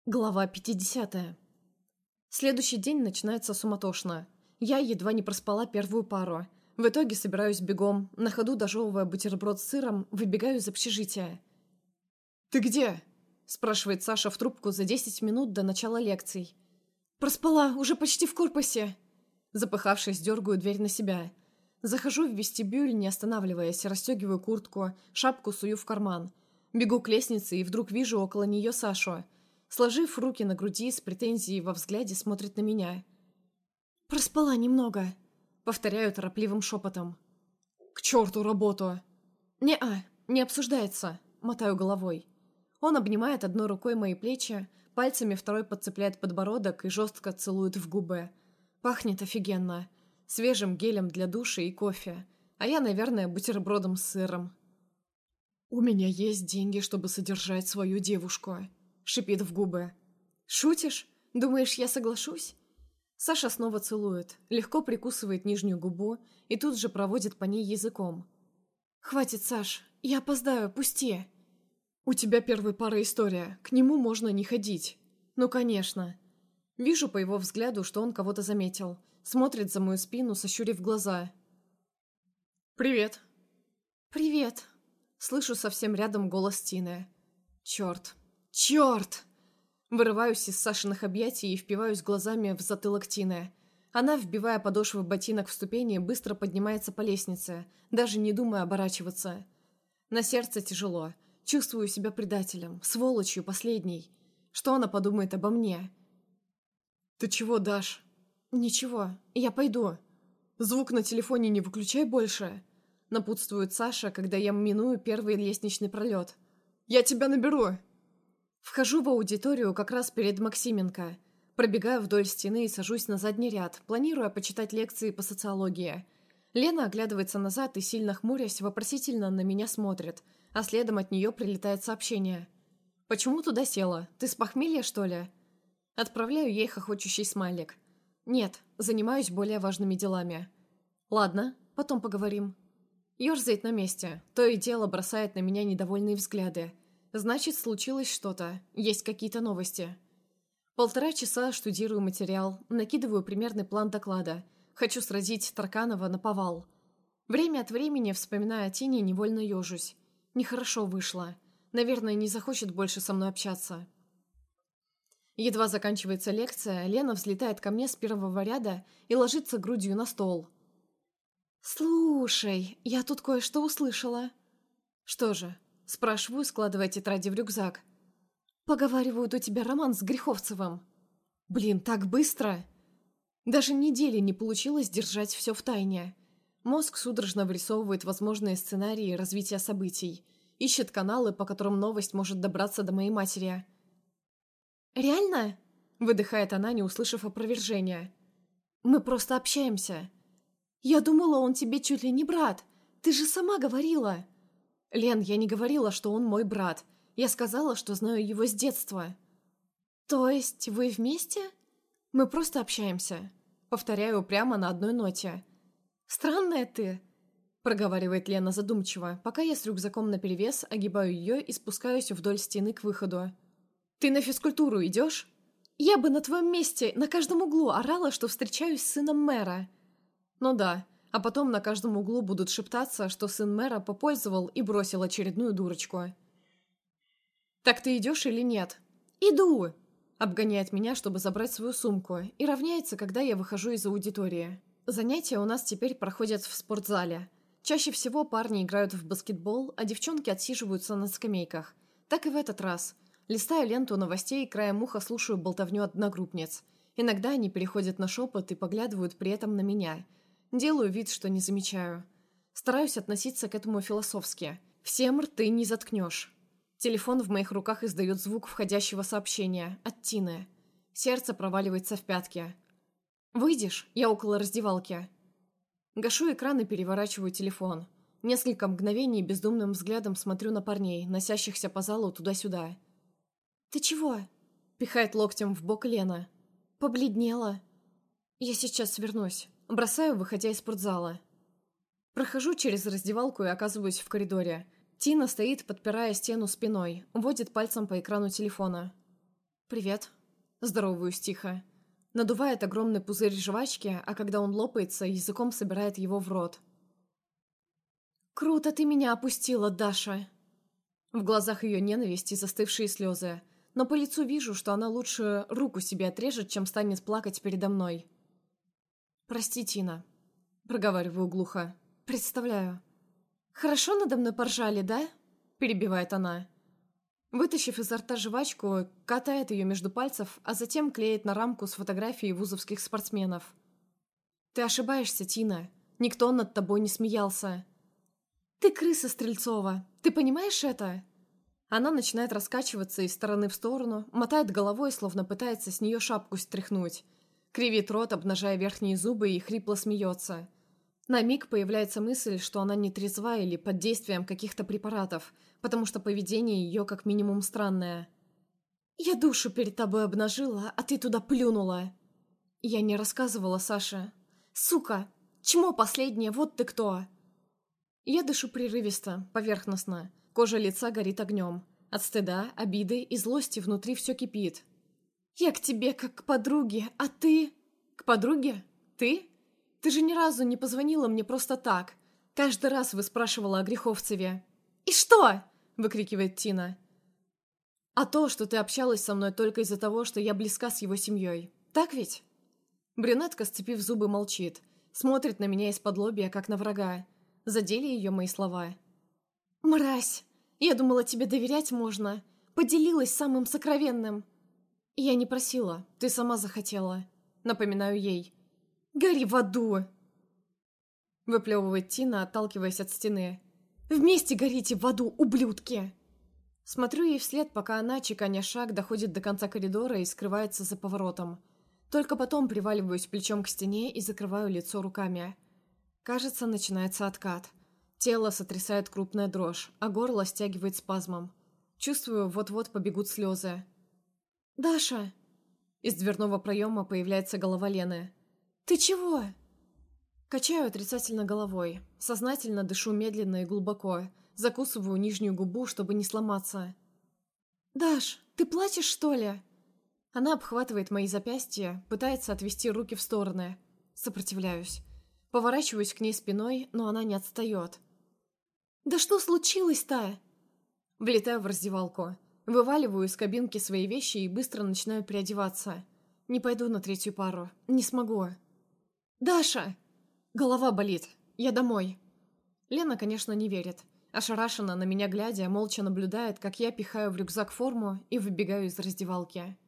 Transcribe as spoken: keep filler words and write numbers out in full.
Глава пятидесятая. Следующий день начинается суматошно. Я едва не проспала первую пару. В итоге собираюсь бегом, на ходу дожевывая бутерброд с сыром, выбегаю из общежития. «Ты где?» – спрашивает Саша в трубку за десять минут до начала лекций. «Проспала, уже почти в корпусе!» Запыхавшись, дергаю дверь на себя. Захожу в вестибюль, не останавливаясь, расстегиваю куртку, шапку сую в карман. Бегу к лестнице и вдруг вижу около нее Сашу. Сложив руки на груди, с претензией во взгляде смотрит на меня. «Проспала немного», — повторяю торопливым шепотом. «К черту работу!» «Не-а, не обсуждается», — мотаю головой. Он обнимает одной рукой мои плечи, пальцами второй подцепляет подбородок и жестко целует в губы. Пахнет офигенно. Свежим гелем для душа и кофе. А я, наверное, бутербродом с сыром. «У меня есть деньги, чтобы содержать свою девушку», — шипит в губы. «Шутишь? Думаешь, я соглашусь?» Саша снова целует, легко прикусывает нижнюю губу и тут же проводит по ней языком. «Хватит, Саш, я опоздаю, пусти!» «У тебя первая пара история, к нему можно не ходить». «Ну, конечно». Вижу по его взгляду, что он кого-то заметил. Смотрит за мою спину, сощурив глаза. «Привет». «Привет». Слышу совсем рядом голос Тины. «Черт». «Черт!» Вырываюсь из Сашиных объятий и впиваюсь глазами в затылок Тины. Она, вбивая подошвы ботинок в ступени, быстро поднимается по лестнице, даже не думая оборачиваться. На сердце тяжело. Чувствую себя предателем, сволочью последней. Что она подумает обо мне? «Ты чего, Даш?» «Ничего, я пойду». «Звук на телефоне не выключай больше», — напутствует Саша, когда я миную первый лестничный пролет. «Я тебя наберу». Вхожу в аудиторию как раз перед Максименко. Пробегаю вдоль стены и сажусь на задний ряд, планируя почитать лекции по социологии. Лена оглядывается назад и, сильно хмурясь, вопросительно на меня смотрит, а следом от нее прилетает сообщение. «Почему туда села? Ты с похмелья, что ли?» Отправляю ей хохочущий смайлик. «Нет, занимаюсь более важными делами». «Ладно, потом поговорим». Ёрзает на месте, то и дело бросает на меня недовольные взгляды. Значит, случилось что-то, есть какие-то новости. Полтора часа штудирую материал, накидываю примерный план доклада. Хочу сразить Тарканова наповал. Время от времени, вспоминая о Тине, невольно ежусь. Нехорошо вышло. Наверное, не захочет больше со мной общаться. Едва заканчивается лекция, Лена взлетает ко мне с первого ряда и ложится грудью на стол. «Слушай, я тут кое-что услышала». «Что же?» Спрашиваю, складывая тетради в рюкзак. «Поговаривают, у тебя роман с Греховцевым». «Блин, так быстро!» Даже недели не получилось держать все в тайне. Мозг судорожно вырисовывает возможные сценарии развития событий. Ищет каналы, по которым новость может добраться до моей матери. «Реально?» — выдыхает она, не услышав опровержения. «Мы просто общаемся». «Я думала, он тебе чуть ли не брат. Ты же сама говорила». «Лен, я не говорила, что он мой брат. Я сказала, что знаю его с детства». «То есть вы вместе?» «Мы просто общаемся». Повторяю прямо на одной ноте. «Странная ты», — проговаривает Лена задумчиво, пока я с рюкзаком наперевес огибаю ее и спускаюсь вдоль стены к выходу. «Ты на физкультуру идешь?» «Я бы на твоем месте на каждом углу орала, что встречаюсь с сыном мэра». «Ну да». А потом на каждом углу будут шептаться, что сын мэра попользовал и бросил очередную дурочку. «Так ты идешь или нет?» «Иду!» Обгоняет меня, чтобы забрать свою сумку, и равняется, когда я выхожу из аудитории. Занятия у нас теперь проходят в спортзале. Чаще всего парни играют в баскетбол, а девчонки отсиживаются на скамейках. Так и в этот раз. Листаю ленту новостей, краем уха слушаю болтовню одногруппниц. Иногда они переходят на шепот и поглядывают при этом на меня. Делаю вид, что не замечаю. Стараюсь относиться к этому философски. Всем рты не заткнешь. Телефон в моих руках издает звук входящего сообщения от Тины. Сердце проваливается в пятки. «Выйдешь? Я около раздевалки». Гашу экран и переворачиваю телефон. Несколько мгновений бездумным взглядом смотрю на парней, носящихся по залу туда-сюда. «Ты чего?» — пихает локтем в бок Лена. «Побледнела». «Я сейчас вернусь». Бросаю, выходя из спортзала. Прохожу через раздевалку и оказываюсь в коридоре. Тина стоит, подпирая стену спиной, водит пальцем по экрану телефона. «Привет». Здороваюсь тихо. Надувает огромный пузырь жвачки, а когда он лопается, языком собирает его в рот. «Круто ты меня опустила, Даша!» В глазах ее ненависти застывшие слезы, но по лицу вижу, что она лучше руку себе отрежет, чем станет плакать передо мной. «Прости, Тина», — проговариваю глухо. «Представляю». «Хорошо надо мной поржали, да?» — перебивает она. Вытащив изо рта жвачку, катает ее между пальцев, а затем клеит на рамку с фотографией вузовских спортсменов. «Ты ошибаешься, Тина. Никто над тобой не смеялся». «Ты крыса, Стрельцова. Ты понимаешь это?» Она начинает раскачиваться из стороны в сторону, мотает головой, словно пытается с нее шапку стряхнуть. Кривит рот, обнажая верхние зубы, и хрипло смеется. На миг появляется мысль, что она не трезва или под действием каких-то препаратов, потому что поведение ее как минимум странное. «Я душу перед тобой обнажила, а ты туда плюнула». «Я не рассказывала Саше». «Сука! Чмо последнее, вот ты кто!» Я дышу прерывисто, поверхностно. Кожа лица горит огнем. От стыда, обиды и злости внутри все кипит. «Я к тебе как к подруге, а ты...» «К подруге? Ты? Ты же ни разу не позвонила мне просто так. Каждый раз выспрашивала о Греховцеве». «И что?» — выкрикивает Тина. «А то, что ты общалась со мной только из-за того, что я близка с его семьей. Так ведь?» Брюнетка, сцепив зубы, молчит. Смотрит на меня из-под лобья, как на врага. Задели ее мои слова. «Мразь! Я думала, тебе доверять можно. Поделилась самым сокровенным». «Я не просила, ты сама захотела». Напоминаю ей. «Гори в аду!» Выплевывает Тина, отталкиваясь от стены. «Вместе горите в аду, ублюдки!» Смотрю ей вслед, пока она, чеканя шаг, доходит до конца коридора и скрывается за поворотом. Только потом приваливаюсь плечом к стене и закрываю лицо руками. Кажется, начинается откат. Тело сотрясает крупная дрожь, а горло стягивает спазмом. Чувствую, вот-вот побегут слезы. «Даша!» Из дверного проема появляется голова Лены. «Ты чего?» Качаю отрицательно головой. Сознательно дышу медленно и глубоко. Закусываю нижнюю губу, чтобы не сломаться. «Даш, ты плачешь, что ли?» Она обхватывает мои запястья, пытается отвести руки в стороны. Сопротивляюсь. Поворачиваюсь к ней спиной, но она не отстает. «Да что случилось-то?» Влетаю в раздевалку. Вываливаю из кабинки свои вещи и быстро начинаю переодеваться. Не пойду на третью пару. Не смогу. «Даша!» Голова болит. Я домой. Лена, конечно, не верит. Ошарашенно на меня глядя, молча наблюдает, как я пихаю в рюкзак форму и выбегаю из раздевалки.